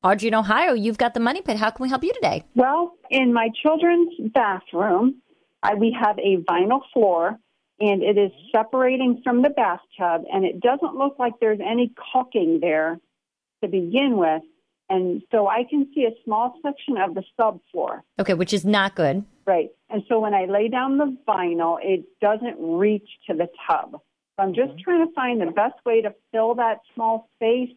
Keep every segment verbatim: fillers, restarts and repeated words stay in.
Audrey in Ohio, you've got the Money Pit. How can we help you today? Well, in my children's bathroom, I, we have a vinyl floor, and it is separating from the bathtub, and it doesn't look like there's any caulking there to begin with. And so I can see a small section of the subfloor. Okay, which is not good. Right. And so when I lay down the vinyl, it doesn't reach to the tub. So I'm just trying to find the best way to fill that small space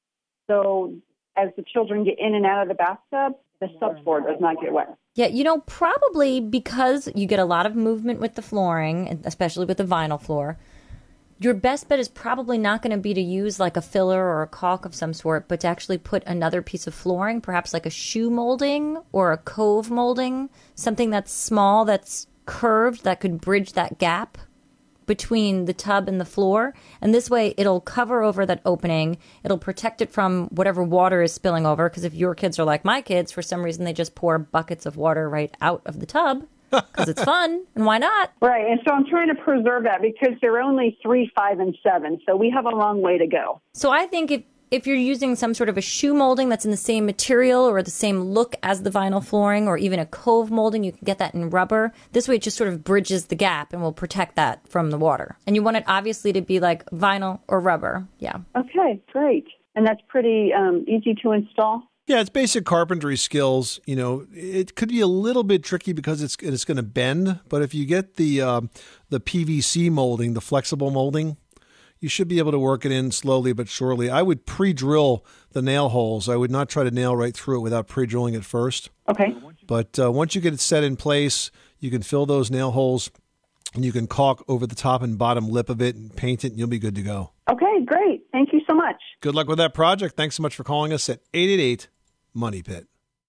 so as the children get in and out of the bathtub, the subfloor does not get wet. Yeah, you know, probably because you get a lot of movement with the flooring, especially with the vinyl floor, your best bet is probably not going to be to use like a filler or a caulk of some sort, but to actually put another piece of flooring, perhaps like a shoe molding or a cove molding, something that's small, that's curved, that could bridge that gap between the tub and the floor. And this way it'll cover over that opening. It'll protect it from whatever water is spilling over. Because if your kids are like my kids, for some reason they just pour buckets of water right out of the tub because it's fun. And why not? Right. And so I'm trying to preserve that because they're only three, five, and seven. So we have a long way to go. So I think if If you're using some sort of a shoe molding that's in the same material or the same look as the vinyl flooring, or even a cove molding, you can get that in rubber. This way it just sort of bridges the gap and will protect that from the water. And you want it obviously to be like vinyl or rubber. Yeah. Okay, great. And that's pretty um, easy to install? Yeah, it's basic carpentry skills. You know, it could be a little bit tricky because it's it's going to bend. But if you get the um, the P V C molding, the flexible molding, you should be able to work it in slowly but surely. I would pre-drill the nail holes. I would not try to nail right through it without pre-drilling it first. Okay. But uh, once you get it set in place, you can fill those nail holes, and you can caulk over the top and bottom lip of it and paint it, and you'll be good to go. Okay, great. Thank you so much. Good luck with that project. Thanks so much for calling us at eight eight eight, MONEY PIT.